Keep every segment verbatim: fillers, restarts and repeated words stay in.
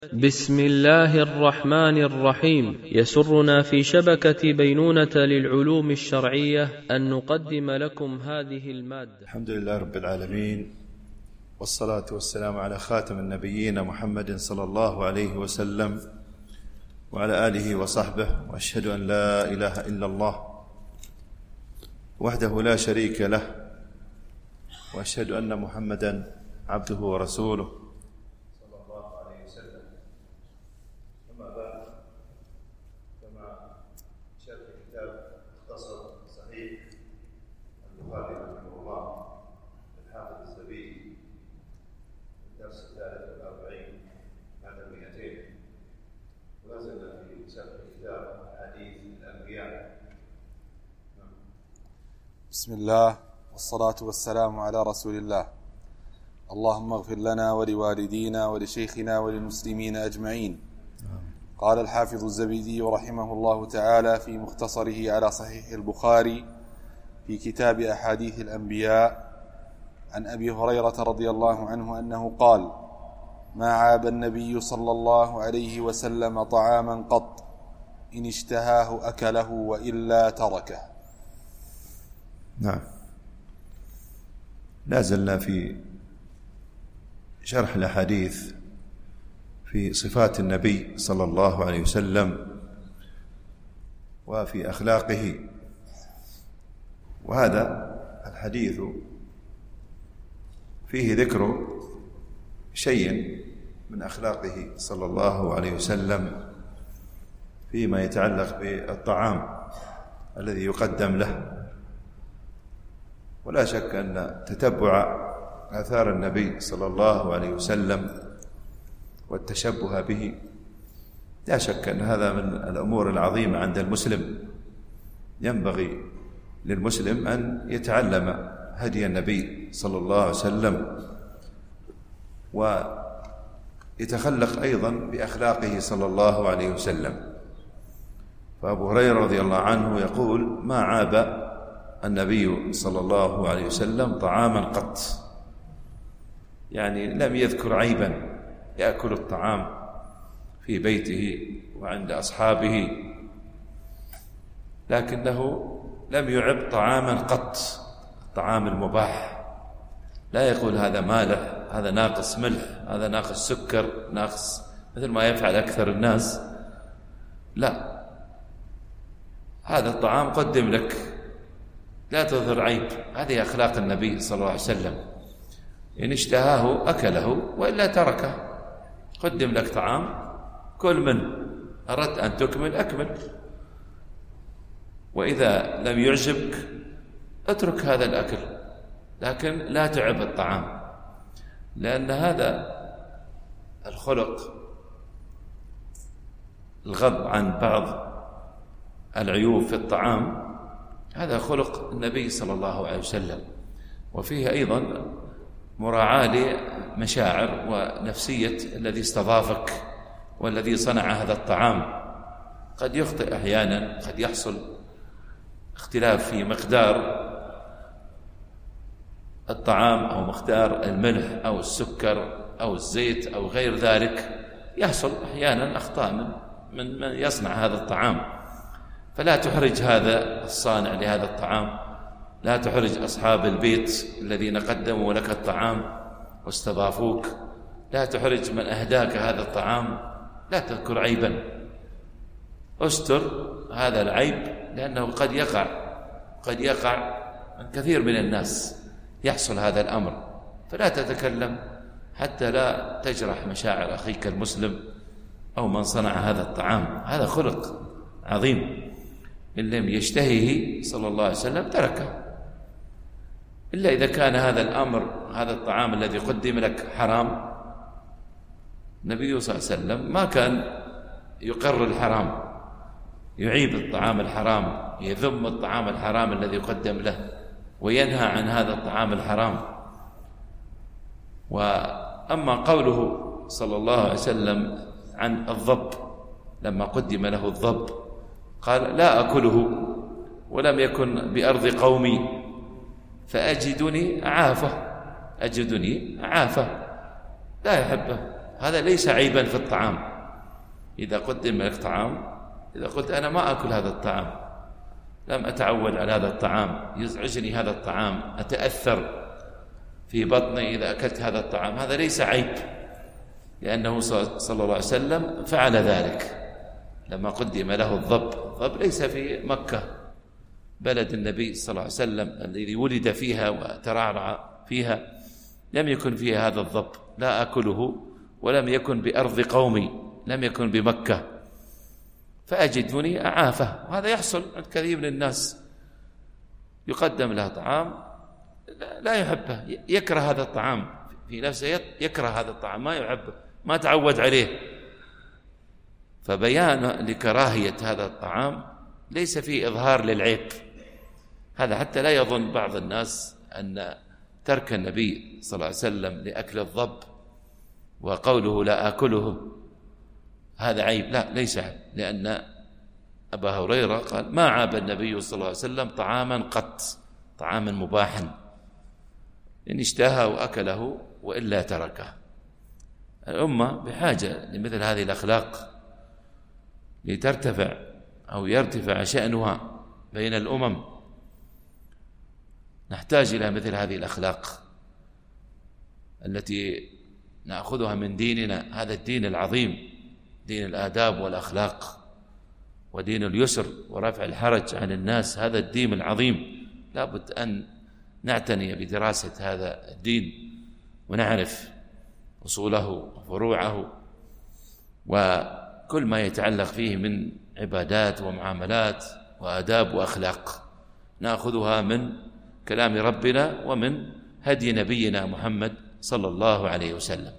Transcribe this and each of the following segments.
بسم الله الرحمن الرحيم. يسرنا في شبكة بينونة للعلوم الشرعية أن نقدم لكم هذه المادة. الحمد لله رب العالمين، والصلاة والسلام على خاتم النبيين محمد صلى الله عليه وسلم وعلى آله وصحبه، وأشهد أن لا إله إلا الله وحده لا شريك له، وأشهد أن محمدا عبده ورسوله صلى الله عليه وسلم. أما بعد، فمع شرح كتاب مختصر صحيح البخاري رحمه الله الحافظ الزبيدي، الدرس الثالث والأربعين بعد المئتين، ولازلنا في شرح كتاب أحاديث الأنبياء. بسم الله والصلاة والسلام على رسول الله. اللهم اغفر لنا ولوالدينا ولشيخنا وللمسلمين أجمعين. قال الحافظ الزبيدي رحمه الله تعالى في مختصره على صحيح البخاري في كتاب أحاديث الأنبياء عن أبي هريرة رضي الله عنه أنه قال: ما عاب النبي صلى الله عليه وسلم طعاما قط، إن اشتهاه أكله وإلا تركه. نعم، لازلنا في شرح الأحاديث في صفات النبي صلى الله عليه وسلم وفي أخلاقه، وهذا الحديث فيه ذكر شيء من أخلاقه صلى الله عليه وسلم فيما يتعلق بالطعام الذي يقدم له. ولا شك أن تتبع آثار النبي صلى الله عليه وسلم والتشبه به لا شك أن هذا من الأمور العظيمة عند المسلم. ينبغي للمسلم أن يتعلم هدي النبي صلى الله عليه وسلم ويتخلق أيضا بأخلاقه صلى الله عليه وسلم. فأبو هريرة رضي الله عنه يقول: ما عاب النبي صلى الله عليه وسلم طعاما قط، يعني لم يذكر عيبا، يأكل الطعام في بيته وعند أصحابه، لكنه لم يعب طعاما قط، الطعام المباح. لا يقول هذا مالح، هذا ناقص ملح، هذا ناقص سكر، ناقص، مثل ما يفعل أكثر الناس. لا، هذا الطعام قدم لك، لا تظهر عيب. هذه أخلاق النبي صلى الله عليه وسلم. إن اشتهاه أكله وإلا تركه. قدم لك طعام، كل منه، أردت أن تكمل أكمل، وإذا لم يعجبك اترك هذا الأكل، لكن لا تعب الطعام، لأن هذا الخلق، الغض عن بعض العيوب في الطعام، هذا خلق النبي صلى الله عليه وسلم. وفيه أيضا مراعاة لمشاعر ونفسية الذي استضافك والذي صنع هذا الطعام. قد يخطئ أحيانا، قد يحصل اختلاف في مقدار الطعام أو مقدار الملح أو السكر أو الزيت أو غير ذلك، يحصل أحيانا أخطاء من من من يصنع هذا الطعام. فلا تحرج هذا الصانع لهذا الطعام، لا تحرج أصحاب البيت الذين قدموا لك الطعام واستضافوك، لا تحرج من أهداك هذا الطعام، لا تذكر عيبا، استر هذا العيب، لأنه قد يقع قد يقع من كثير من الناس، يحصل هذا الأمر. فلا تتكلم حتى لا تجرح مشاعر أخيك المسلم أو من صنع هذا الطعام. هذا خلق عظيم، إن لم يشتهيه صلى الله عليه وسلم تركه، إلا إذا كان هذا الأمر، هذا الطعام الذي قدم لك حرام. النبي صلى الله عليه وسلم ما كان يقر الحرام، يعيب الطعام الحرام، يذم الطعام الحرام الذي يقدم له، وينهى عن هذا الطعام الحرام. وأما قوله صلى الله عليه وسلم عن الضب، لما قدم له الضب قال: لا أكله، ولم يكن بأرض قومي فأجدني أعافه، أجدني أعافه، لا يحبه. هذا ليس عيبا في الطعام. إذا قدم لك طعام، إذا قلت أنا ما أكل هذا الطعام، لم أتعود على هذا الطعام، يزعجني هذا الطعام، أتأثر في بطني إذا أكلت هذا الطعام، هذا ليس عيب، لأنه صلى الله عليه وسلم فعل ذلك لما قدم له الضب. الضب ليس في مكة بلد النبي صلى الله عليه وسلم الذي ولد فيها وترعرع فيها، لم يكن فيها هذا الضب، لا أكله، ولم يكن بأرض قومي، لم يكن بمكة، فأجدني أعافه. وهذا يحصل عند كثير من الناس، يقدم له طعام لا يحبه، يكره هذا الطعام في نفسه، يكره هذا الطعام، ما يحبه، ما تعود عليه. فبيان لكراهية هذا الطعام ليس فيه إظهار للعيب. هذا حتى لا يظن بعض الناس أن ترك النبي صلى الله عليه وسلم لأكل الضب وقوله لا آكله هذا عيب، لا، ليس عيب، لأن أبا هريرة قال ما عاب النبي صلى الله عليه وسلم طعاما قط، طعاما مباحا، إن اشتهى وأكله وإلا تركه. الأمة بحاجة لمثل هذه الأخلاق لترتفع أو يرتفع شأنها بين الأمم. نحتاج إلى مثل هذه الأخلاق التي نأخذها من ديننا، هذا الدين العظيم، دين الآداب والأخلاق ودين اليسر ورفع الحرج عن الناس. هذا الدين العظيم لابد أن نعتني بدراسة هذا الدين ونعرف أصوله وفروعه وكل ما يتعلق فيه من عبادات ومعاملات وآداب وأخلاق، نأخذها من كلام ربنا ومن هدي نبينا محمد صلى الله عليه وسلم.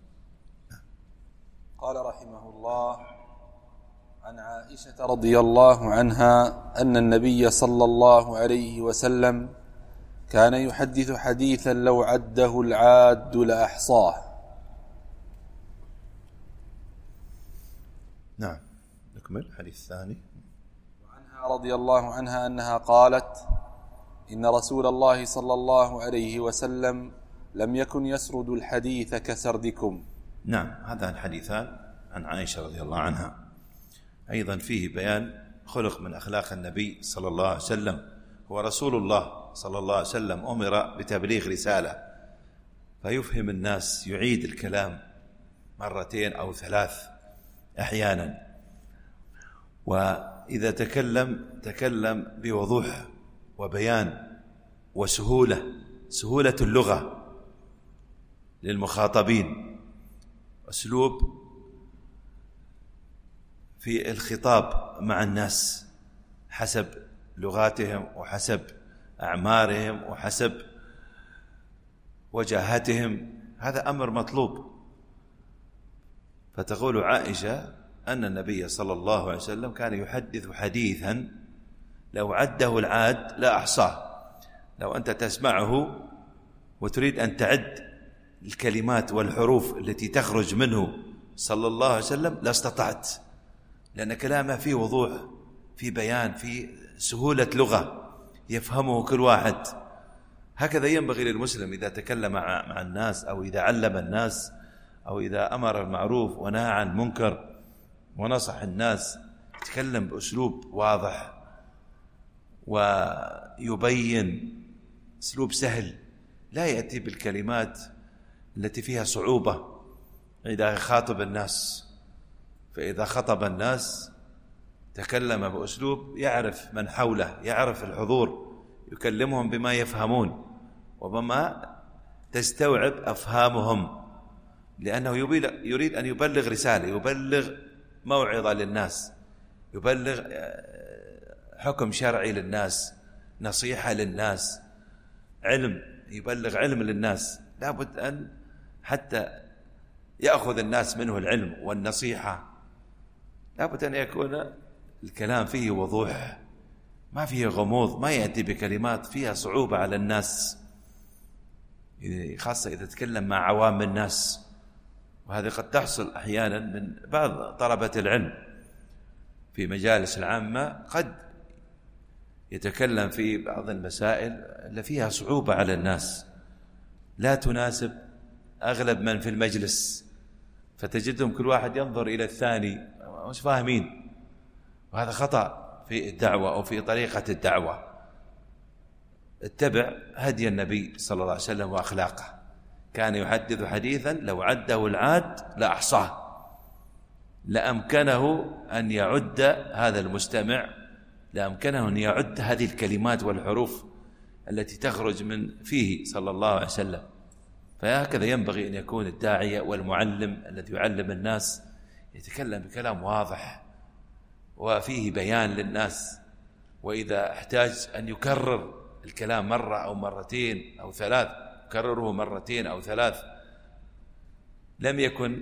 قال رحمه الله: عن عائشة رضي الله عنها أن النبي صلى الله عليه وسلم كان يحدث حديثا لو عده العاد لأحصاه. نعم، نكمل الحديث الثاني. وعنها رضي الله عنها أنها قالت: إن رسول الله صلى الله عليه وسلم لم يكن يسرد الحديث كسردكم. نعم، هذان الحديثان عن عائشة رضي الله عنها أيضا فيه بيان خلق من أخلاق النبي صلى الله عليه وسلم. هو رسول الله صلى الله عليه وسلم أمر بتبليغ رسالة، فيفهم الناس، يعيد الكلام مرتين أو ثلاث أحيانا، وإذا تكلم تكلم بوضوح وبيان وسهولة، سهولة اللغة للمخاطبين، أسلوب في الخطاب مع الناس حسب لغاتهم وحسب أعمارهم وحسب وجاهتهم. هذا أمر مطلوب. فتقول عائشة أن النبي صلى الله عليه وسلم كان يحدث حديثا لو عده العاد لا أحصاه. لو أنت تسمعه وتريد أن تعد الكلمات والحروف التي تخرج منه صلى الله عليه وسلم لا استطعت، لأن كلامه فيه وضوح، فيه بيان، فيه سهولة لغة يفهمه كل واحد. هكذا ينبغي للمسلم إذا تكلم مع الناس أو إذا علم الناس أو إذا أمر المعروف ونهى عن المنكر ونصح الناس، يتكلم بأسلوب واضح ويبين، أسلوب سهل، لا يأتي بالكلمات التي فيها صعوبة إذا خاطب الناس. فإذا خطب الناس تكلم بأسلوب يعرف من حوله، يعرف الحضور، يكلمهم بما يفهمون وبما تستوعب أفهامهم، لأنه يريد أن يبلغ رسالة، يبلغ موعظة للناس، يبلغ حكم شرعي للناس، نصيحة للناس، علم، يبلغ علم للناس. لابد أن حتى يأخذ الناس منه العلم والنصيحة لابد أن يكون الكلام فيه وضوح، ما فيه غموض، ما يأتي بكلمات فيها صعوبة على الناس، خاصة إذا تكلم مع عوام الناس. وهذا قد تحصل أحيانا من بعض طلبة العلم في مجالس العامة، قد يتكلم في بعض المسائل اللي فيها صعوبة على الناس، لا تناسب أغلب من في المجلس، فتجدهم كل واحد ينظر إلى الثاني مش فاهمين، وهذا خطأ في الدعوة أو في طريقة الدعوة. اتبع هدي النبي صلى الله عليه وسلم وأخلاقه. كان يحدث حديثا لو عده العاد لأحصاه، لأمكنه أن يعد هذا المستمع، لأمكنه أن يعد هذه الكلمات والحروف التي تخرج من فيه صلى الله عليه وسلم. فهكذا ينبغي أن يكون الداعية والمعلم الذي يعلم الناس، يتكلم بكلام واضح وفيه بيان للناس، وإذا احتاج أن يكرر الكلام مرة أو مرتين أو ثلاث يكرره مرتين أو ثلاث. لم يكن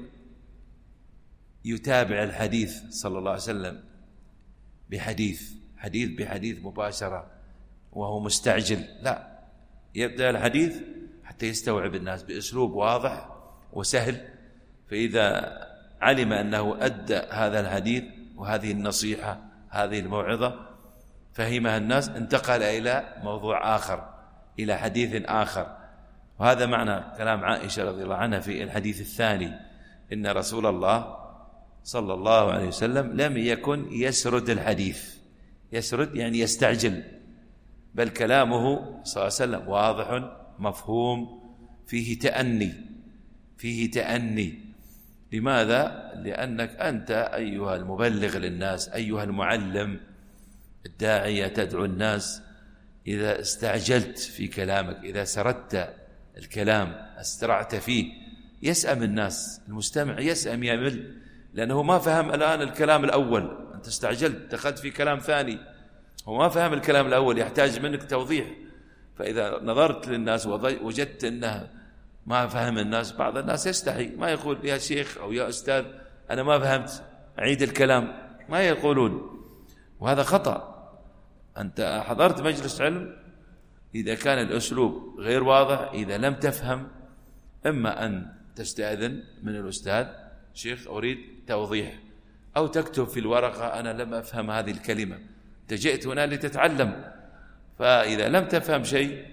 يتابع الحديث صلى الله عليه وسلم بحديث حديث بحديث مباشرة وهو مستعجل، لا، يبدأ الحديث حتى يستوعب الناس بأسلوب واضح وسهل. فإذا علم أنه أدى هذا الحديث وهذه النصيحة هذه الموعظة فهمها الناس، انتقل إلى موضوع آخر، إلى حديث آخر. وهذا معنى كلام عائشة رضي الله عنها في الحديث الثاني، إن رسول الله صلى الله عليه وسلم لم يكن يسرد الحديث. يسرد يعني يستعجل، بل كلامه صلى الله عليه وسلم واضح مفهوم، فيه تأني فيه تأني. لماذا؟ لأنك أنت أيها المبلغ للناس، أيها المعلم الداعية تدعو الناس، إذا استعجلت في كلامك، إذا سردت الكلام أسرعت فيه، يسأم الناس، المستمع يسأم يمل، لأنه ما فهم الآن الكلام الأول. أنت استعجلت دخلت في كلام ثاني، هو ما فهم الكلام الأول، يحتاج منك توضيح. فإذا نظرت للناس وجدت أنه ما فهم الناس، بعض الناس يستحي، ما يقول يا شيخ أو يا أستاذ أنا ما فهمت أعيد الكلام، ما يقولون، وهذا خطأ. أنت حضرت مجلس علم، إذا كان الأسلوب غير واضح، إذا لم تفهم، إما أن تستأذن من الأستاذ، شيخ أريد توضيح، أو تكتب في الورقة أنا لم أفهم هذه الكلمة، أنت جئت هنا لتتعلم. فإذا لم تفهم شيء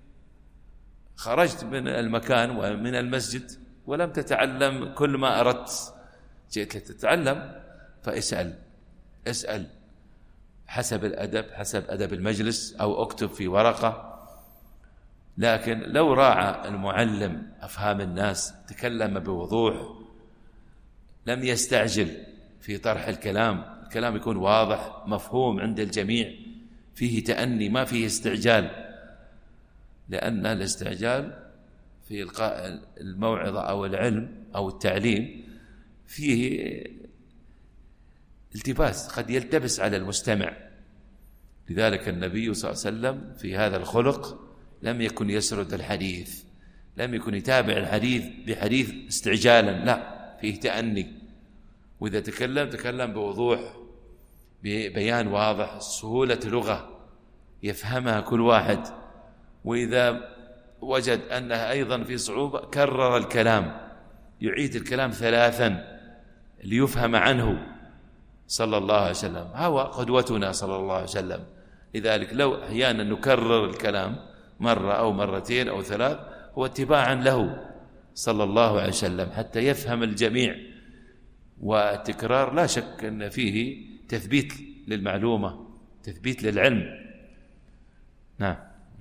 خرجت من المكان ومن المسجد ولم تتعلم كل ما أردت، جئت لتتعلم، فاسأل اسأل حسب الأدب، حسب أدب المجلس، أو اكتب في ورقة. لكن لو راعى المعلم أفهام الناس، تكلم بوضوح، لم يستعجل في طرح الكلام، الكلام يكون واضح مفهوم عند الجميع، فيه تأني ما فيه استعجال. لأن الاستعجال في إلقاء الموعظة أو العلم أو التعليم فيه التباس، قد يلتبس على المستمع. لذلك النبي صلى الله عليه وسلم في هذا الخلق لم يكن يسرد الحديث، لم يكن يتابع الحديث بحديث استعجالا، لا، فيه تأني. وإذا تكلم تكلم بوضوح، ببيان واضح، سهولة لغة يفهمها كل واحد. وإذا وجد أنها أيضا في صعوبة كرر الكلام، يعيد الكلام ثلاثا ليفهم عنه صلى الله عليه وسلم. هو قدوتنا صلى الله عليه وسلم. لذلك لو أحيانا نكرر الكلام مرة أو مرتين أو ثلاث، هو اتباعا له صلى الله عليه وسلم حتى يفهم الجميع. والتكرار لا شك أن فيه تثبيت للمعلومة، تثبيت للعلم. نعم.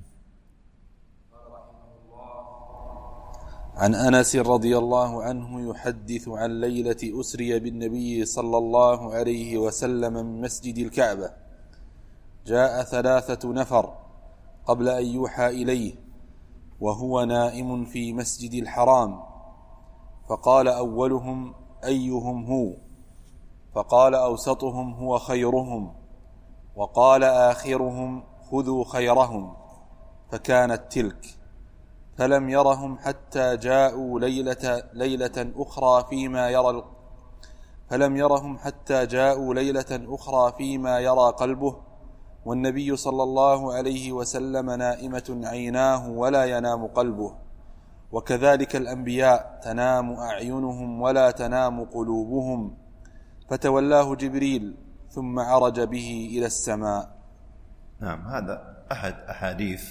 عن أنس رضي الله عنه يحدث عن ليلة أسري بالنبي صلى الله عليه وسلم من مسجد الكعبة. جاء ثلاثة نفر قبل أن يوحى إليه وهو نائم في مسجد الحرام، فقال أولهم أيهم هو؟ فقال أوسطهم هو خيرهم، وقال آخرهم خذوا خيرهم، فكانت تلك. فلم يرهم حتى جاءوا ليلة, ليلة أخرى فيما يرى فلم يرهم حتى جاءوا ليلة أخرى فيما يرى قلبه، والنبي صلى الله عليه وسلم نائمة عيناه ولا ينام قلبه. وكذلك الأنبياء تنام أعينهم ولا تنام قلوبهم. فتولاه جبريل ثم عرج به إلى السماء. نعم، هذا أحد أحاديث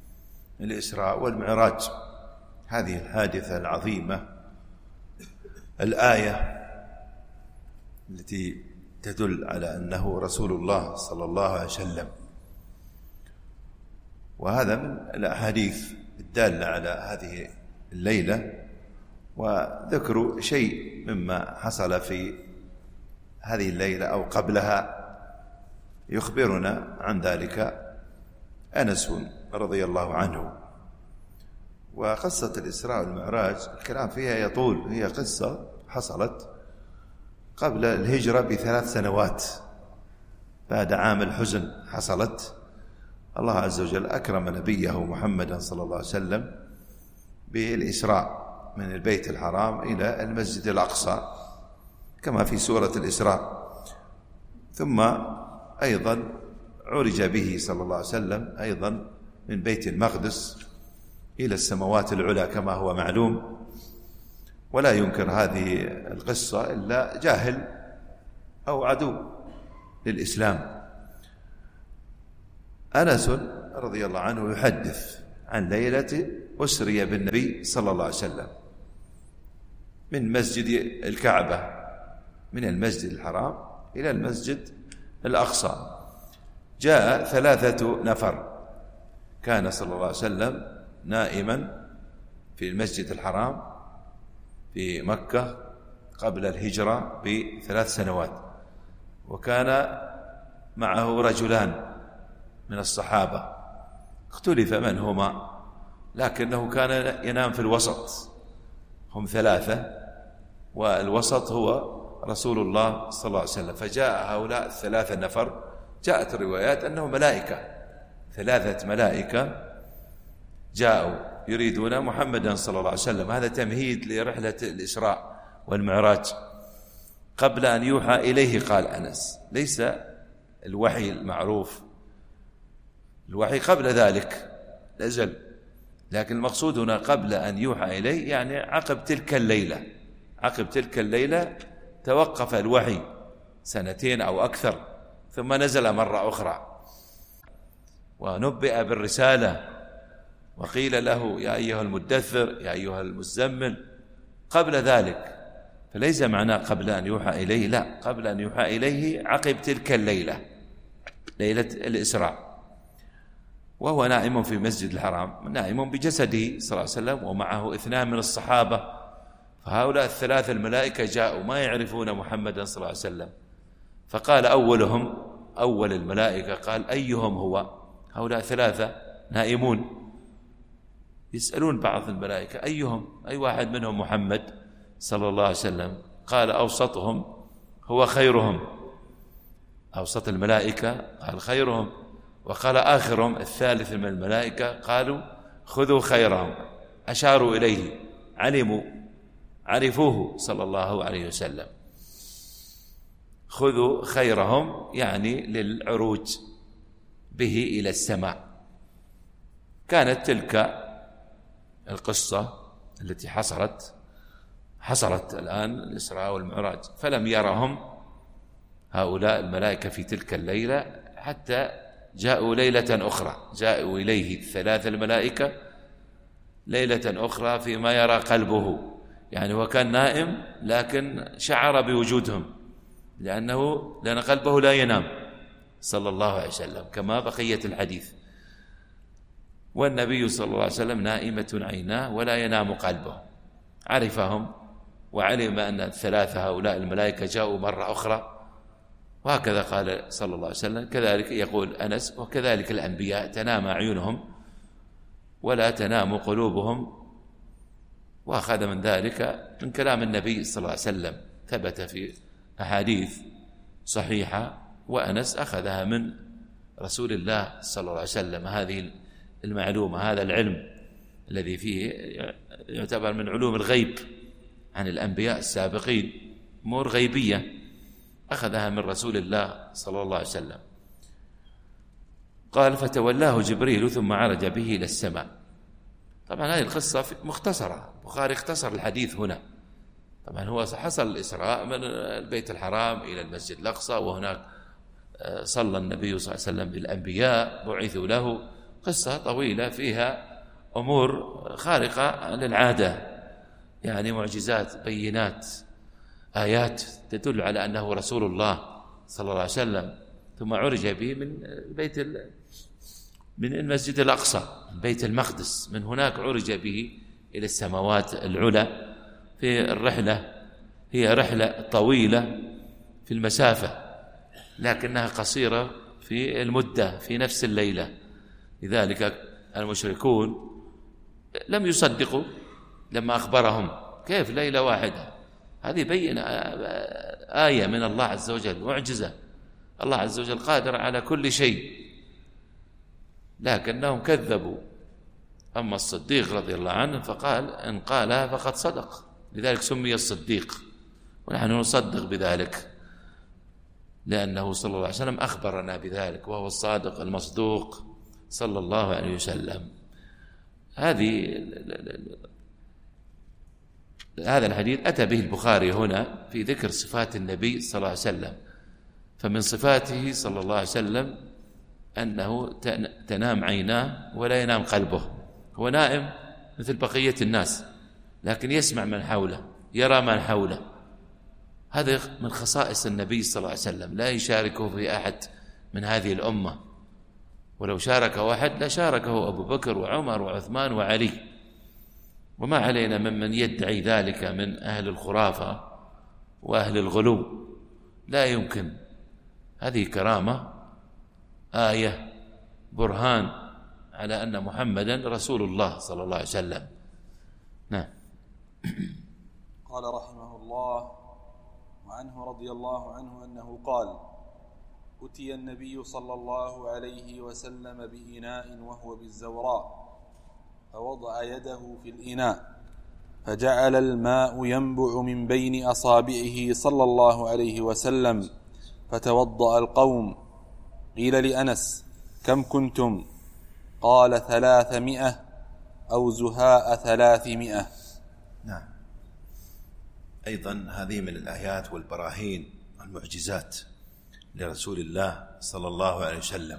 الإسراء والمعراج، هذه الحادثة العظيمة الآية التي تدل على أنه رسول الله صلى الله عليه وسلم، وهذا من الأحاديث الدالة على هذه الليلة. وذكر شيء مما حصل في هذه الليلة أو قبلها يخبرنا عن ذلك أنس رضي الله عنه. وقصة الإسراء والمعراج الكلام فيها يطول، هي قصة حصلت قبل الهجرة بثلاث سنوات، بعد عام الحزن حصلت. الله عز وجل أكرم نبيه محمدا صلى الله عليه وسلم بالإسراء من البيت الحرام إلى المسجد الأقصى كما في سورة الإسراء، ثم أيضا عرج به صلى الله عليه وسلم أيضا من بيت المقدس إلى السماوات العلى كما هو معلوم. ولا ينكر هذه القصة إلا جاهل أو عدو للإسلام. أنس رضي الله عنه يحدث عن ليلة أسري بالنبي صلى الله عليه وسلم من مسجد الكعبة، من المسجد الحرام إلى المسجد الأقصى. جاء ثلاثة نفر، كان صلى الله عليه وسلم نائما في المسجد الحرام في مكة قبل الهجرة بثلاث سنوات، وكان معه رجلان من الصحابة اختلف من هما، لكنه كان ينام في الوسط، هم ثلاثة والوسط هو رسول الله صلى الله عليه وسلم. فجاء هؤلاء الثلاثة نفر، جاءت الروايات أنهم ملائكة، ثلاثة ملائكة جاءوا يريدون محمدا صلى الله عليه وسلم. هذا تمهيد لرحلة الإسراء والمعراج قبل أن يوحى إليه. قال أنس ليس الوحي المعروف، الوحي قبل ذلك نزل، لكن المقصود هنا قبل أن يوحى إليه، يعني عقب تلك الليلة، عقب تلك الليلة توقف الوحي سنتين أو أكثر، ثم نزل مرة أخرى ونبئ بالرسالة وقيل له يا أيها المدثر يا أيها المزمل قبل ذلك. فليس معناه قبل أن يوحى إليه، لا، قبل أن يوحى إليه عقب تلك الليلة، ليلة الإسراء، وهو نائم في مسجد الحرام، نائم بجسده صلى الله عليه وسلم، ومعه اثنان من الصحابة. فهؤلاء الثلاثة الملائكة جاءوا ما يعرفون محمدا صلى الله عليه وسلم، فقال أولهم، أول الملائكة قال أيهم هو؟ هؤلاء ثلاثة نائمون، يسألون بعض الملائكة أيهم، أي واحد منهم محمد صلى الله عليه وسلم؟ قال أوسطهم هو خيرهم، أوسط الملائكة قال خيرهم، وقال آخرهم الثالث من الملائكة قالوا خذوا خيرهم، أشاروا إليه، علموا عرفوه صلى الله عليه وسلم. خذوا خيرهم يعني للعروج به إلى السماء. كانت تلك القصة التي حصلت حصلت الآن الإسراء والمعراج، فلم يرهم هؤلاء الملائكة في تلك الليلة حتى جاءوا ليلة أخرى، جاءوا إليه الثلاثة الملائكة ليلة أخرى فيما يرى قلبه، يعني هو كان نائم لكن شعر بوجودهم، لأنه لأن قلبه لا ينام صلى الله عليه وسلم كما بقية الحديث، والنبي صلى الله عليه وسلم نائمة عيناه ولا ينام قلبه. عرفهم وعلم أن الثلاثة هؤلاء الملائكة جاءوا مرة أخرى، وهكذا قال صلى الله عليه وسلم. كذلك يقول أنس وكذلك الأنبياء تنام أعينهم ولا تنام قلوبهم، وأخذ من ذلك من كلام النبي صلى الله عليه وسلم، ثبت في أحاديث صحيحة، وأنس أخذها من رسول الله صلى الله عليه وسلم. هذه المعلومة، هذا العلم الذي فيه يعتبر من علوم الغيب عن الأنبياء السابقين، أمور غيبية أخذها من رسول الله صلى الله عليه وسلم. قال فتولاه جبريل ثم عرج به إلى السماء. طبعا هذه القصة مختصرة، البخاري اختصر الحديث هنا. طبعا هو حصل الإسراء من البيت الحرام إلى المسجد الأقصى، وهناك صلى النبي صلى الله عليه وسلم بالأنبياء بعثوا له، قصة طويلة فيها أمور خارقة للعادة، يعني معجزات بينات آيات تدل على أنه رسول الله صلى الله عليه وسلم، ثم عرج به من بيت من المسجد الأقصى، من بيت المقدس، من هناك عرج به إلى السماوات العلى. في الرحلة هي رحلة طويلة في المسافة لكنها قصيرة في المدة، في نفس الليلة. لذلك المشركون لم يصدقوا لما أخبرهم، كيف ليلة واحدة؟ هذه بين آية من الله عز وجل، معجزة، الله عز وجل قادر على كل شيء، لكنهم كذبوا. أما الصديق رضي الله عنه فقال إن قالها فقد صدق، لذلك سمي الصديق، ونحن نصدق بذلك لأنه صلى الله عليه وسلم أخبرنا بذلك، وهو الصادق المصدوق صلى الله عليه وسلم. هذه هذا الحديث أتى به البخاري هنا في ذكر صفات النبي صلى الله عليه وسلم. فمن صفاته صلى الله عليه وسلم أنه تنام عيناه ولا ينام قلبه، هو نائم مثل بقية الناس لكن يسمع من حوله، يرى من حوله. هذا من خصائص النبي صلى الله عليه وسلم، لا يشاركه في أحد من هذه الأمة، ولو شاركه أحد لشاركه أبو بكر وعمر وعثمان وعلي. وما علينا ممن يدعي ذلك من أهل الخرافة وأهل الغلو، لا يمكن. هذه كرامة، آية، برهان على أن محمدا رسول الله صلى الله عليه وسلم. نعم. قال رحمه الله: وعنه رضي الله عنه أنه قال: أتي النبي صلى الله عليه وسلم بإناء وهو بالزوراء، فوضع يده في الإناء فجعل الماء ينبع من بين أصابعه صلى الله عليه وسلم، فتوضأ القوم. قيل لأنس: كم كنتم؟ قال: ثلاثمائة أو زهاء ثلاثمائة. نعم. أيضا هذه من الآيات والبراهين والمعجزات لرسول الله صلى الله عليه وسلم.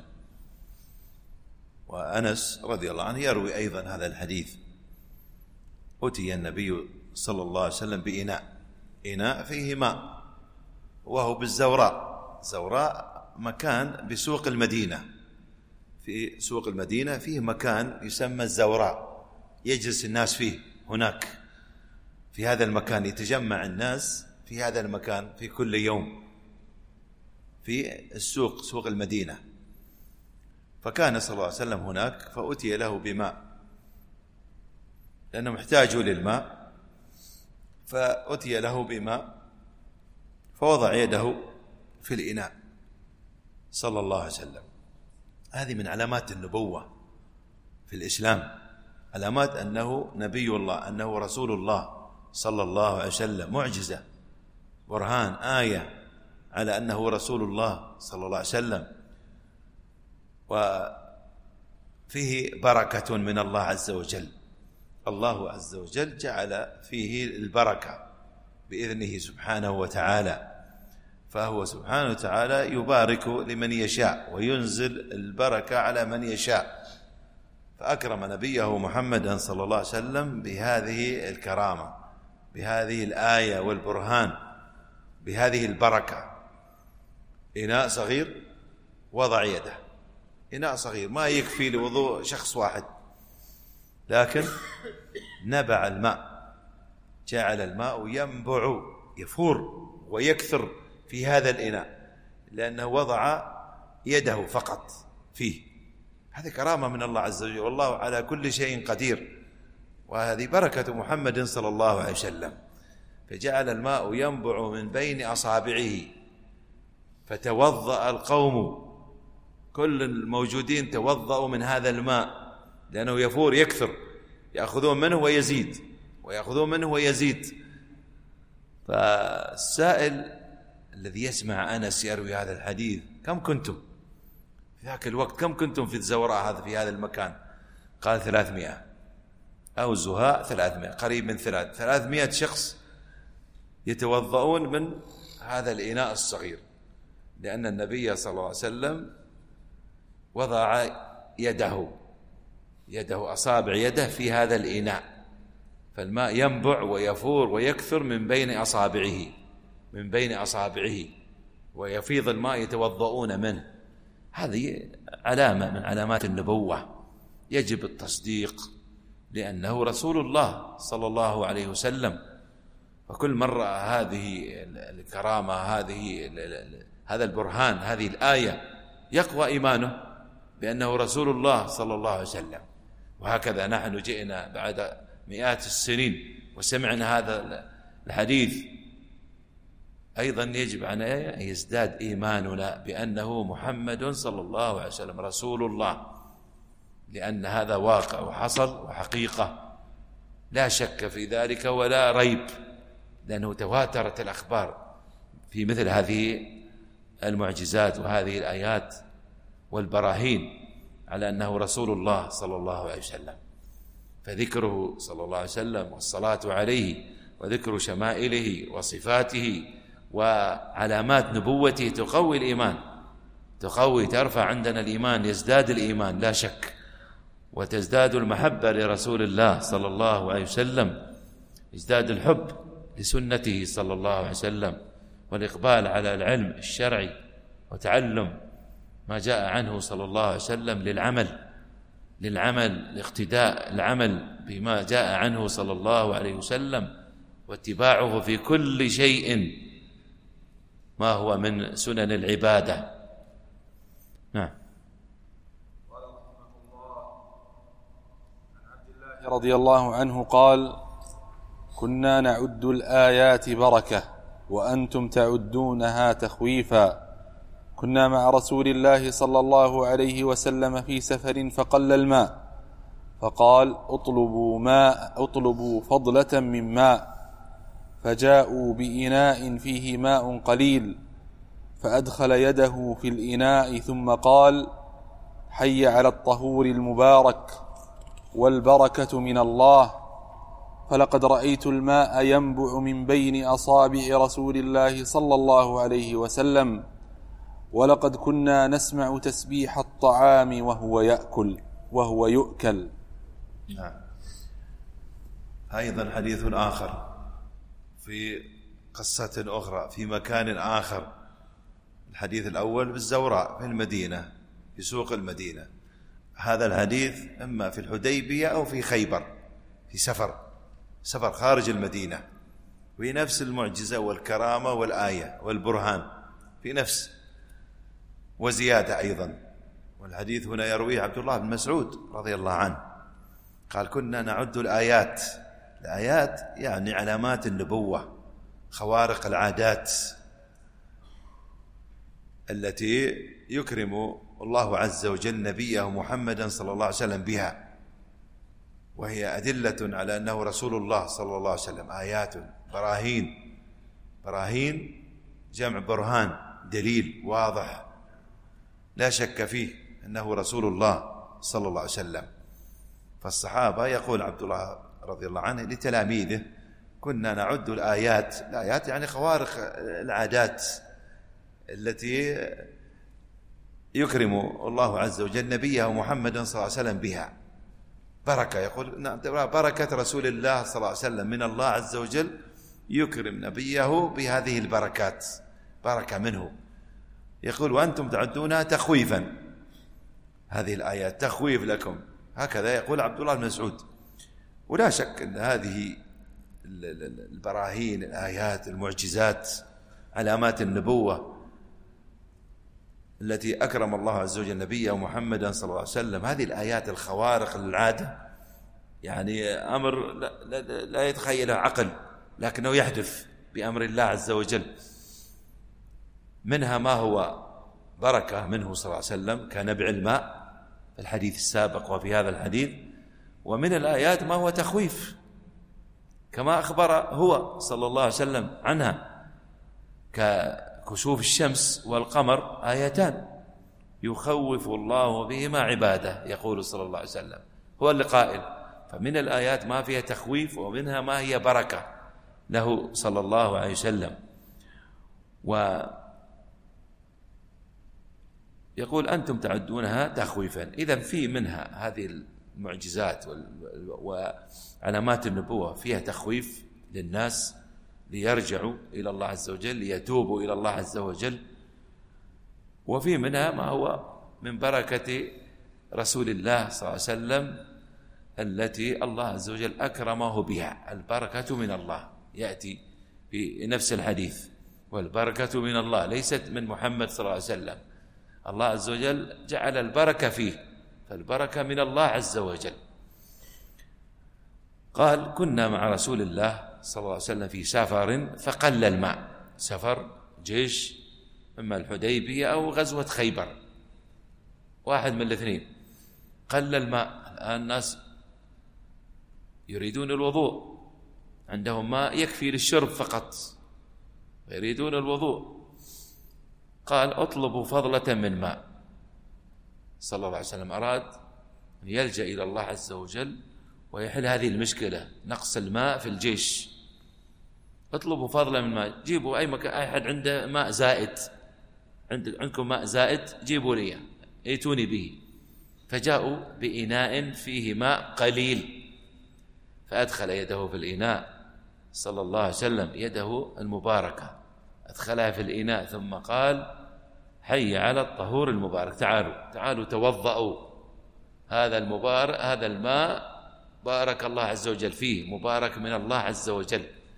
وأنس رضي الله عنه يروي أيضا هذا الحديث: أتي النبي صلى الله عليه وسلم بإناء، إناء فيه ماء، وهو بالزوراء. زوراء مكان بسوق المدينة، في سوق المدينة فيه مكان يسمى الزوراء، يجلس الناس فيه. هناك في هذا المكان يتجمع الناس في هذا المكان في كل يوم في السوق، سوق المدينة. فكان صلى الله عليه وسلم هناك، فأتي له بماء لأنه محتاج للماء، فأتي له بماء فوضع يده في الإناء صلى الله عليه وسلم. هذه من علامات النبوة في الإسلام، علامات أنه نبي الله، أنه رسول الله صلى الله عليه وسلم، معجزة، برهان، آية على أنه رسول الله صلى الله عليه وسلم. وفيه بركة من الله عز وجل، الله عز وجل جعل فيه البركة بإذنه سبحانه وتعالى، فهو سبحانه وتعالى يبارك لمن يشاء وينزل البركة على من يشاء. فأكرم نبيه محمدا صلى الله عليه وسلم بهذه الكرامة، بهذه الآية والبرهان، بهذه البركة. إناء صغير وضع يده، إناء صغير ما يكفي لوضوء شخص واحد، لكن نبع الماء، جعل الماء ينبع، يفور ويكثر في هذا الإناء، لأنه وضع يده فقط فيه. هذه كرامة من الله عز وجل، والله على كل شيء قدير، وهذه بركة محمد صلى الله عليه وسلم. فجعل الماء ينبع من بين أصابعه فتوضأ القوم، كل الموجودين توضأوا من هذا الماء لأنه يفور يكثر، يأخذون منه ويزيد ويأخذون منه ويزيد. فالسائل الذي يسمع أنس يروي هذا الحديث: كم كنتم في ذاك الوقت؟ كم كنتم في الزوراء هذا في هذا المكان؟ قال: ثلاثمائة أو زهاء ثلاثمائة، قريب من ثلاث ثلاثمائة شخص يتوضؤون من هذا الإناء الصغير، لأن النبي صلى الله عليه وسلم وضع يده يده أصابع يده في هذا الإناء، فالماء ينبع ويفور ويكثر من بين أصابعه من بين أصابعه ويفيض الماء يتوضؤون منه، هذه علامة من علامات النبوة يجب التصديق لأنه رسول الله صلى الله عليه وسلم. فكل مرة هذه الكرامة، هذه هذا البرهان، هذه الآية، يقوى إيمانه بأنه رسول الله صلى الله عليه وسلم. وهكذا نحن جئنا بعد مئات السنين وسمعنا هذا الحديث، أيضا يجب أن يزداد إيماننا بأنه محمد صلى الله عليه وسلم رسول الله، لأن هذا واقع وحصل وحقيقة لا شك في ذلك ولا ريب، لأنه تواترت الأخبار في مثل هذه المعجزات وهذه الآيات والبراهين على أنه رسول الله صلى الله عليه وسلم. فذكره صلى الله عليه وسلم والصلاة عليه وذكر شمائله وصفاته وعلامات نبوته تقوي الإيمان، تقوي ترفع عندنا الإيمان، يزداد الإيمان لا شك، وتزداد المحبة لرسول الله صلى الله عليه وسلم، يزداد الحب لسنته صلى الله عليه وسلم، والإقبال على العلم الشرعي وتعلم ما جاء عنه صلى الله عليه وسلم للعمل للعمل لاقتداء العمل بما جاء عنه صلى الله عليه وسلم، واتباعه في كل شيء ما هو من سنن العبادة. نعم. رضي الله عنه قال: كنا نعد الآيات بركة وأنتم تعدونها تخويفا. كنا مع رسول الله صلى الله عليه وسلم في سفر فقل الماء، فقال: اطلبوا ماء اطلبوا فضلة من ماء، فجاءوا بإناء فيه ماء قليل، فأدخل يده في الإناء ثم قال: حي على الطهور المبارك والبركة من الله. فلقد رأيت الماء ينبع من بين أصابع رسول الله صلى الله عليه وسلم، ولقد كنا نسمع تسبيح الطعام وهو يأكل وهو يؤكل. نعم. أيضا حديث آخر في قصة أخرى في مكان آخر. الحديث الأول بالزوراء في المدينة، في سوق المدينة. هذا الحديث إما في الحديبية أو في خيبر، في سفر سفر خارج المدينة، في نفس المعجزة والكرامة والآية والبرهان في نفس، وزيادة أيضا. والحديث هنا يرويه عبد الله بن مسعود رضي الله عنه قال: كنا نعد الآيات. الآيات يعني علامات النبوة، خوارق العادات التي يكرم الله عز وجل نبيه محمدا صلى الله عليه وسلم بها، وهي أدلة على أنه رسول الله صلى الله عليه وسلم. آيات براهين، براهين جمع برهان، دليل واضح لا شك فيه أنه رسول الله صلى الله عليه وسلم. فالصحابة يقول عبد الله رضي الله عنه لتلاميذه: كنا نعد الآيات. الآيات يعني خوارق العادات التي يكرم الله عز وجل نبيه محمدا صلى الله عليه وسلم بها، بركة. يقول بركة رسول الله صلى الله عليه وسلم من الله عز وجل، يكرم نبيه بهذه البركات، بركة منه. يقول: وأنتم تعدونها تخويفا. هذه الآيات تخويف لكم، هكذا يقول عبد الله بن مسعود. ولا شك أن هذه البراهين، الآيات، المعجزات، علامات النبوة التي أكرم الله عز وجل نبيه محمدا صلى الله عليه وسلم، هذه الآيات الخوارق للعادة، يعني أمر لا, لا, لا يتخيله عقل، لكنه يحدث بأمر الله عز وجل. منها ما هو بركة منه صلى الله عليه وسلم كنبع الماء في الحديث السابق وفي هذا الحديث، ومن الآيات ما هو تخويف كما أخبر هو صلى الله عليه وسلم عنها، ككسوف الشمس والقمر، آيتان يخوف الله بهما عباده، يقول صلى الله عليه وسلم، هو اللي قائل. فمن الآيات ما فيها تخويف، ومنها ما هي بركة له صلى الله عليه وسلم. ويقول: أنتم تعدونها تخويفا. إذن في منها هذه المعجزات وعلامات النبوة فيها تخويف للناس، ليرجعوا إلى الله عز وجل، ليتوبوا إلى الله عز وجل. وفي منها ما هو من بركة رسول الله صلى الله عليه وسلم التي الله عز وجل أكرمه بها. البركة من الله يأتي في نفس الحديث، والبركة من الله ليست من محمد صلى الله عليه وسلم. الله عز وجل جعل البركة فيه، فالبركة من الله عز وجل. قال: كنا مع رسول الله صلى الله عليه وسلم في سفر فقل الماء. سفر جيش، إما الحديبية أو غزوة خيبر، واحد من الاثنين. قل الماء، الآن الناس يريدون الوضوء، عندهم ماء يكفي للشرب فقط، يريدون الوضوء. قال: اطلبوا فضلة من ماء. صلى الله عليه وسلم أراد أن يلجأ إلى الله عز وجل ويحل هذه المشكلة، نقص الماء في الجيش. اطلبوا فضلا من ماء، جيبوا أي مكان، أي أحد عنده ماء زائد، عندكم ماء زائد جيبوا لي، ائتوني به. فجاءوا بإناء فيه ماء قليل، فأدخل يده في الإناء صلى الله عليه وسلم، يده المباركة أدخلها في الإناء، ثم قال: حي على الطهور المبارك، تعالوا تعالوا توضأوا، هذا المبارك، هذا الماء بارك الله عز وجل فيه، مبارك من الله عز وجل.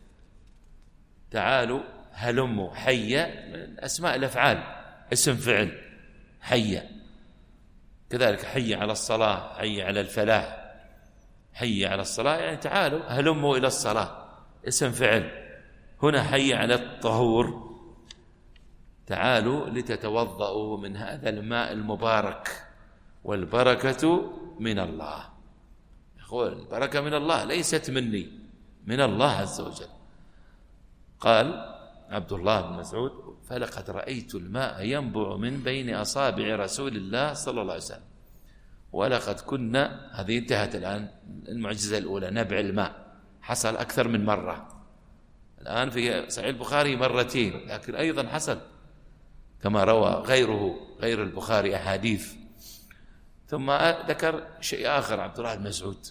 تعالوا هلموا. حي من أسماء الأفعال، اسم فعل حي. كذلك حي على الصلاة، حي على الفلاح، حي على الصلاة يعني تعالوا هلموا إلى الصلاة، اسم فعل. هنا حي على الطهور، تعالوا لتتوضأوا من هذا الماء المبارك، والبركة من الله. يقول البركة من الله ليست مني، من الله عز وجل. قال عبد الله بن مسعود: فلقد رأيت الماء ينبع من بين أصابع رسول الله صلى الله عليه وسلم، ولقد كنا. هذه انتهت الآن المعجزة الأولى، نبع الماء، حصل أكثر من مرة. الآن في صحيح البخاري مرتين، لكن أيضا حصل كما روى غيره غير البخاري أحاديث. ثم ذكر شيء آخر عبد الله بن مسعود: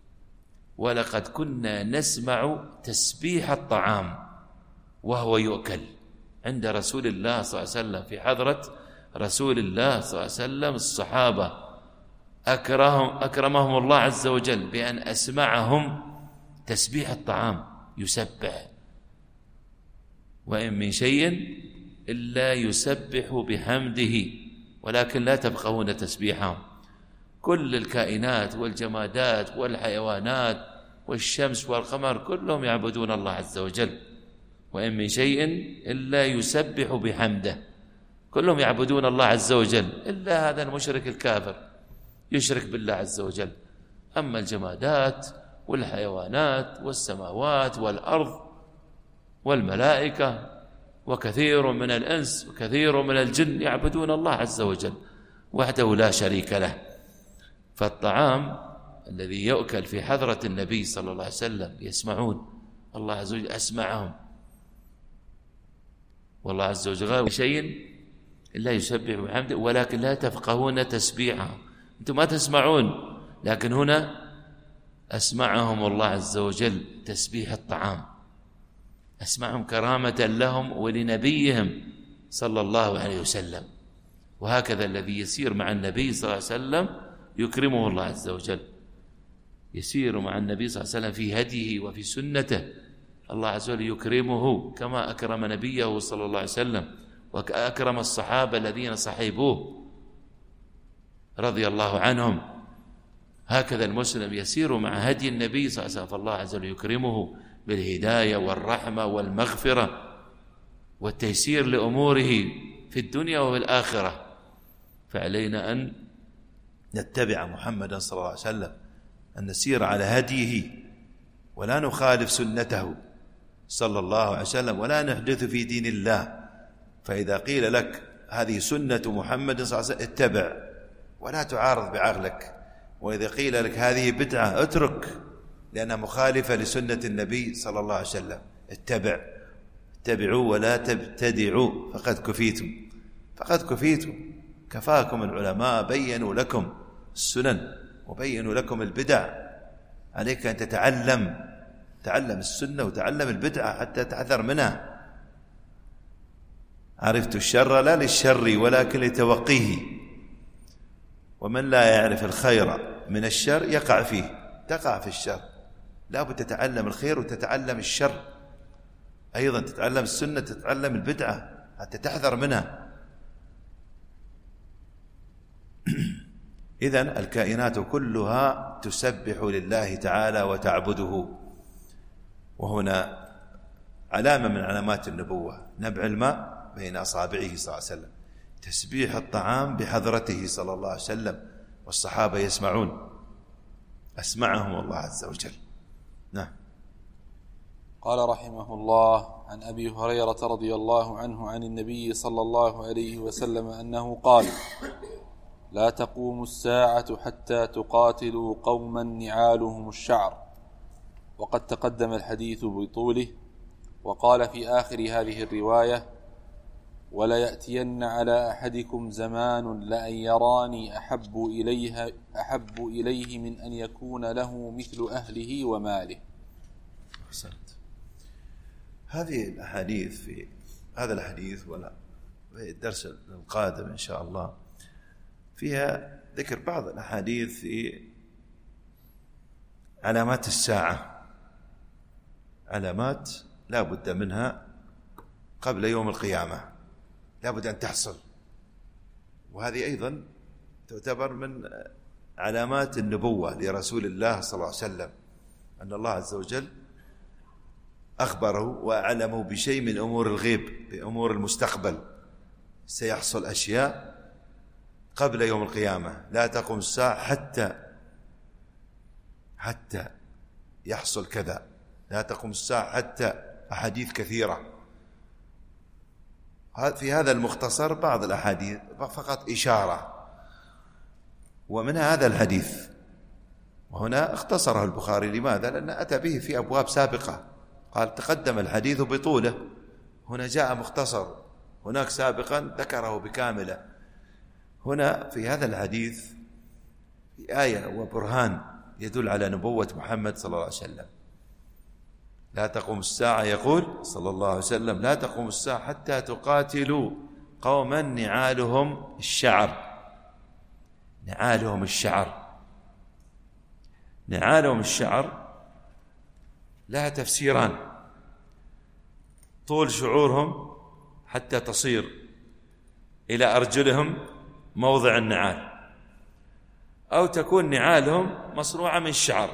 ولقد كنا نسمع تسبيح الطعام وهو يؤكل عند رسول الله صلى الله عليه وسلم، في حضرة رسول الله صلى الله عليه وسلم. الصحابة أكرمهم, أكرمهم الله عز وجل بأن أسمعهم تسبيح الطعام، يسبح، وإن من شيء إلا يسبح بحمده ولكن لا تفقهون تسبيحهم. كل الكائنات والجمادات والحيوانات والشمس والقمر كلهم يعبدون الله عز وجل، وإن من شيء إلا يسبح بحمده، كلهم يعبدون الله عز وجل، إلا هذا المشرك الكافر يشرك بالله عز وجل. أما الجمادات والحيوانات والسماوات والأرض والملائكة وكثير من الإنس وكثير من الجن يعبدون الله عز وجل وحده لا شريك له. فالطعام الذي يؤكل في حضرة النبي صلى الله عليه وسلم يسمعون، الله عز وجل أسمعهم، والله عز وجل غير شيء إلا يسبح بحمده ولكن لا تفقهون تسبيحهم. أنتم ما تسمعون، لكن هنا أسمعهم الله عز وجل تسبيح الطعام، أسمعهم كرامة لهم ولنبيهم صلى الله عليه وسلم. وهكذا الذي يسير مع النبي صلى الله عليه وسلم يكرمه الله عز وجل، يسير مع النبي صلى الله عليه وسلم في هديه وفي سنته، الله عز وجل يكرمه كما أكرم نبيه صلى الله عليه وسلم، وأكرم الصحابة الذين صحبوه رضي الله عنهم. هكذا المسلم يسير مع هدي النبي صلى الله عليه وسلم، فالله عز وجل يكرمه بالهداية والرحمة والمغفرة والتيسير لأموره في الدنيا وفي الآخرة. فعلينا أن نتبع محمدا صلى الله عليه وسلم، أن نسير على هديه ولا نخالف سنته صلى الله عليه وسلم، ولا نحدث في دين الله. فإذا قيل لك هذه سنة محمد صلى الله عليه وسلم اتبع ولا تعارض بعقلك، وإذا قيل لك هذه بدعة اترك لأنها مخالفة لسنة النبي صلى الله عليه وسلم. اتبع، اتبعوا ولا تبتدعوا فقد كفيتم، فقد كفيتم. كفاكم العلماء، بينوا لكم السنن وبينوا لكم البدع، عليك أن تتعلم تعلم السنة وتعلم البدعة حتى تحذر منها. عرفت الشر لا للشر ولكن لتوقيه، ومن لا يعرف الخير من الشر يقع فيه، تقع في الشر. لا بد تتعلم الخير وتتعلم الشر أيضا، تتعلم السنة تتعلم البدعة حتى تحذر منها. إذن الكائنات كلها تسبح لله تعالى وتعبده. وهنا علامة من علامات النبوة، نبع الماء بين أصابعه صلى الله عليه وسلم، تسبيح الطعام بحضرته صلى الله عليه وسلم، والصحابة يسمعون، أسمعهم الله عز وجل. نعم. قال رحمه الله: عن أبي هريرة رضي الله عنه عن النبي صلى الله عليه وسلم أنه قال: لا تقوم الساعة حتى تقاتلوا قوما نعالهم الشعر. وقد تقدم الحديث بطوله. وقال في آخر هذه الرواية: ولا يأتين على أحدكم زمان لأن يراني أحب إليه, أحب إليه من أن يكون له مثل أهله وماله. أحسنت. هذه الأحاديث في هذا الحديث ولا في الدرس القادم إن شاء الله فيها ذكر بعض الأحاديث في علامات الساعة، علامات لا بد منها قبل يوم القيامة، لا بد أن تحصل. وهذه أيضا تعتبر من علامات النبوة لرسول الله صلى الله عليه وسلم، أن الله عز وجل أخبره وأعلمه بشيء من أمور الغيب، بأمور المستقبل، سيحصل أشياء قبل يوم القيامة. لا تقوم الساعة حتى حتى يحصل كذا، لا تقوم الساعة حتى، أحاديث كثيرة. في هذا المختصر بعض الأحاديث فقط إشارة، ومنها هذا الحديث. وهنا اختصره البخاري، لماذا؟ لأن أتى به في أبواب سابقة، قال تقدم الحديث بطوله، هنا جاء مختصر، هناك سابقا ذكره بكامله. هنا في هذا الحديث في آية وبرهان يدل على نبوة محمد صلى الله عليه وسلم. لا تقوم الساعة، يقول صلى الله عليه وسلم: لا تقوم الساعة حتى تقاتلوا قوما نعالهم الشعر. نعالهم الشعر، نعالهم الشعر لها تفسيران: طول شعورهم حتى تصير إلى أرجلهم موضع النعال، أو تكون نعالهم مصنوعة من الشعر.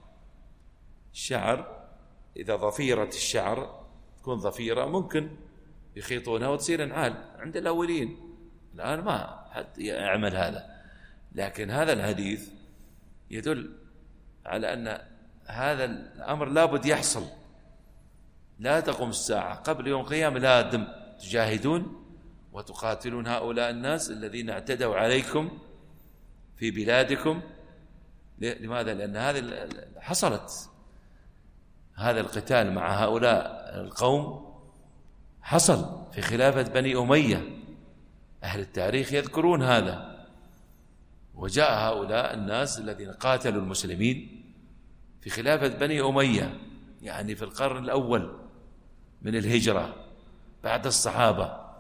الشعر إذا ضفيرة الشعر تكون ضفيرة ممكن يخيطونها وتصير نعال عند الأولين، الآن ما حد يعمل هذا. لكن هذا الحديث يدل على أن هذا الأمر لابد يحصل. لا تقوم الساعة قبل يوم القيامة، لازم تجاهدون وتقاتلون هؤلاء الناس الذين اعتدوا عليكم في بلادكم. لماذا؟ لأن هذه حصلت، هذا القتال مع هؤلاء القوم حصل في خلافة بني أمية، أهل التاريخ يذكرون هذا. وجاء هؤلاء الناس الذين قاتلوا المسلمين في خلافة بني أمية، يعني في القرن الأول من الهجرة بعد الصحابة،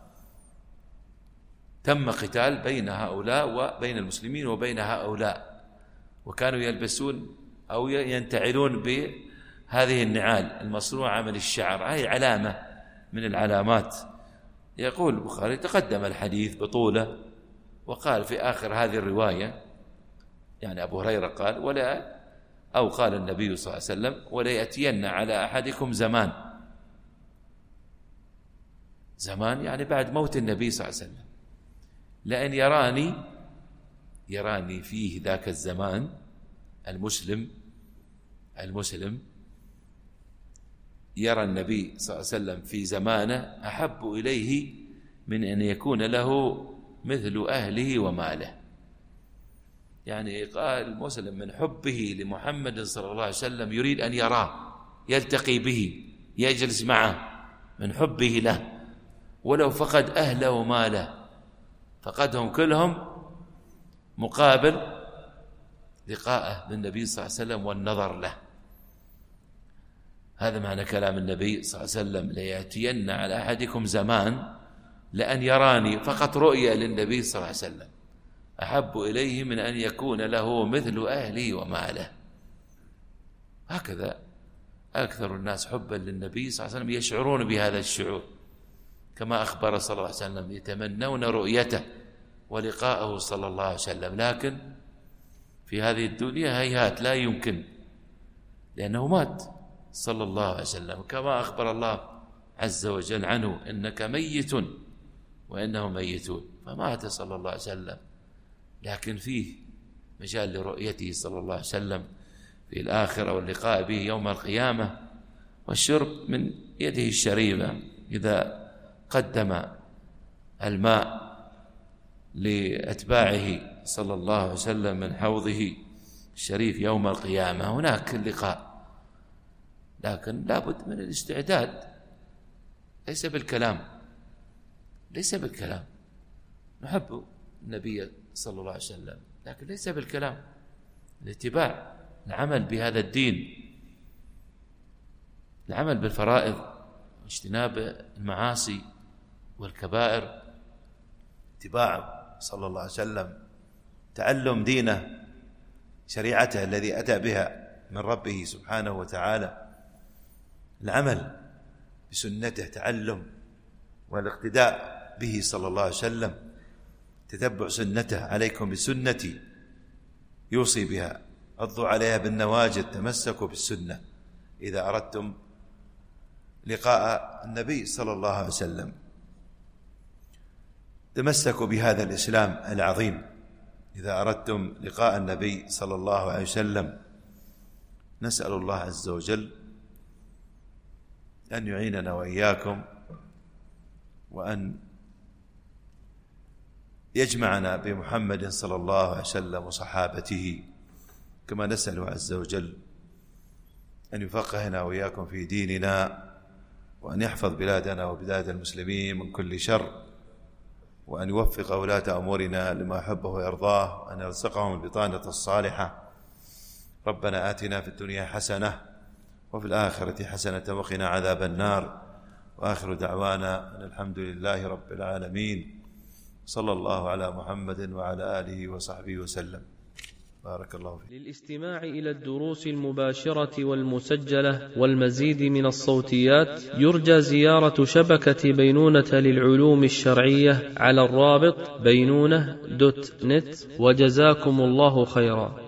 تم قتال بين هؤلاء وبين المسلمين وبين هؤلاء، وكانوا يلبسون أو ينتعلون بهذه النعال المصنوعة من الشعر. هذه علامة من العلامات. يقول البخاري: تقدم الحديث بطوله، وقال في آخر هذه الرواية، يعني أبو هريرة قال: ولا أو قال النبي صلى الله عليه وسلم: ولا يأتين على أحدكم زمان. زمان يعني بعد موت النبي صلى الله عليه وسلم، لأن يراني يراني فيه ذاك الزمان المسلم المسلم يرى النبي صلى الله عليه وسلم في زمانه أحب إليه من أن يكون له مثل أهله وماله. يعني قال المسلم من حبه لمحمد صلى الله عليه وسلم يريد أن يراه، يلتقي به، يجلس معه من حبه له، ولو فقد أهله وماله فقدهم كلهم مقابل لقاءه بالنبي صلى الله عليه وسلم والنظر له. هذا معنى كلام النبي صلى الله عليه وسلم: ليأتين على أحدكم زمان لأن يراني فقط رؤيا للنبي صلى الله عليه وسلم أحب إليه من أن يكون له مثل أهله وماله. هكذا أكثر الناس حبا للنبي صلى الله عليه وسلم يشعرون بهذا الشعور، كما أخبر صلى الله عليه وسلم: يتمنون رؤيته ولقاءه صلى الله عليه وسلم، لكن في هذه الدنيا هيهات لا يمكن، لأنه مات صلى الله عليه وسلم، كما أخبر الله عز وجل عنه: إنك ميت وإنهم ميتون. فمات صلى الله عليه وسلم، لكن فيه مجال لرؤيته صلى الله عليه وسلم في الآخرة واللقاء به يوم القيامة، والشرب من يده الشريفة إذا قدم الماء لأتباعه صلى الله عليه وسلم من حوضه الشريف يوم القيامة. هناك اللقاء، لكن لابد من الاستعداد، ليس بالكلام، ليس بالكلام. نحب النبي صلى الله عليه وسلم، لكن ليس بالكلام، الاتباع، العمل بهذا الدين، العمل بالفرائض واجتناب المعاصي والكبائر، اتباعه صلى الله عليه وسلم، تعلم دينه، شريعته الذي أتى بها من ربه سبحانه وتعالى، العمل بسنته، تعلم والاقتداء به صلى الله عليه وسلم، تتبع سنته. عليكم بسنتي، يوصي بها، عضوا عليها بالنواجذ، تمسكوا بالسنة إذا أردتم لقاء النبي صلى الله عليه وسلم. تمسكوا بهذا الإسلام العظيم إذا أردتم لقاء النبي صلى الله عليه وسلم. نسأل الله عز وجل أن يعيننا وإياكم، وأن يجمعنا بمحمد صلى الله عليه وسلم وصحابته، كما نسأل عز وجل أن يفقهنا وإياكم في ديننا، وأن يحفظ بلادنا وبلاد المسلمين من كل شر، وأن يوفق ولاة أمورنا لما يحبه ويرضاه، وأن يرزقهم البطانة الصالحة. ربنا آتنا في الدنيا حسنة وفي الآخرة حسنة وقنا عذاب النار، وآخر دعوانا أن الحمد لله رب العالمين، صلى الله على محمد وعلى آله وصحبه وسلم. بارك الله فيك. للاستماع إلى الدروس المباشرة والمسجلة والمزيد من الصوتيات يرجى زيارة شبكة بينونة للعلوم الشرعية على الرابط بينونة دوت نت، وجزاكم الله خيرا.